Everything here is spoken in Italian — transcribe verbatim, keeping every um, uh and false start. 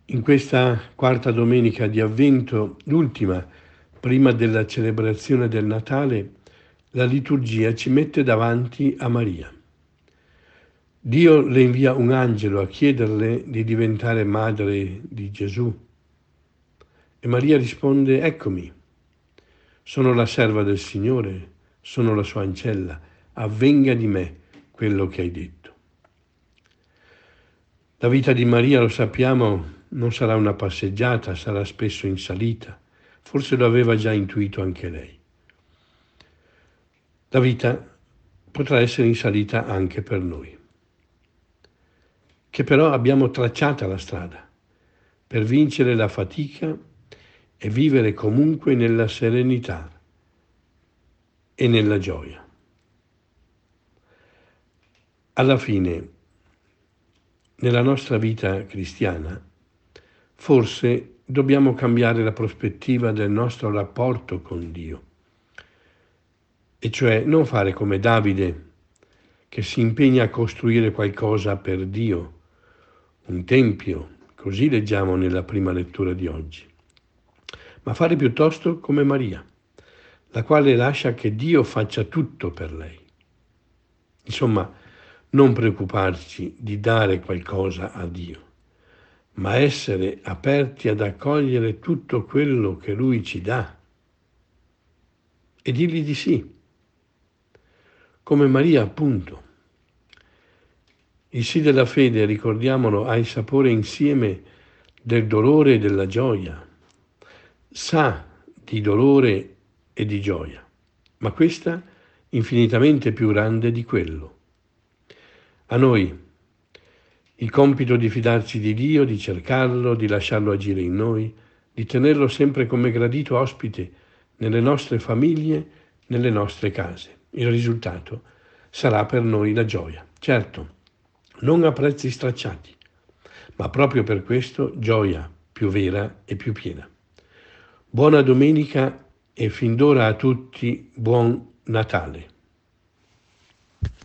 In questa quarta domenica di Avvento, l'ultima, prima della celebrazione del Natale, la liturgia ci mette davanti a Maria. Dio le invia un angelo a chiederle di diventare madre di Gesù. E Maria risponde: "Eccomi, sono la serva del Signore, sono la sua ancella, avvenga di me quello che hai detto." La vita di Maria, lo sappiamo, non sarà una passeggiata, sarà spesso in salita. Forse lo aveva già intuito anche lei. La vita potrà essere in salita anche per noi, che però abbiamo tracciata la strada per vincere la fatica e vivere comunque nella serenità e nella gioia. Alla fine, nella nostra vita cristiana, forse dobbiamo cambiare la prospettiva del nostro rapporto con Dio, e cioè non fare come Davide, che si impegna a costruire qualcosa per Dio, un tempio, così leggiamo nella prima lettura di oggi, ma fare piuttosto come Maria, la quale lascia che Dio faccia tutto per lei. Insomma, non preoccuparci di dare qualcosa a Dio, ma essere aperti ad accogliere tutto quello che Lui ci dà e dirgli di sì, come Maria appunto. Il sì della fede, ricordiamolo, ha il sapore insieme del dolore e della gioia. Sa di dolore e di gioia, ma questa infinitamente più grande di quello. A noi il compito di fidarci di Dio, di cercarlo, di lasciarlo agire in noi, di tenerlo sempre come gradito ospite nelle nostre famiglie, nelle nostre case. Il risultato sarà per noi la gioia. Certo, non a prezzi stracciati, ma proprio per questo gioia più vera e più piena. Buona domenica e fin d'ora a tutti buon Natale.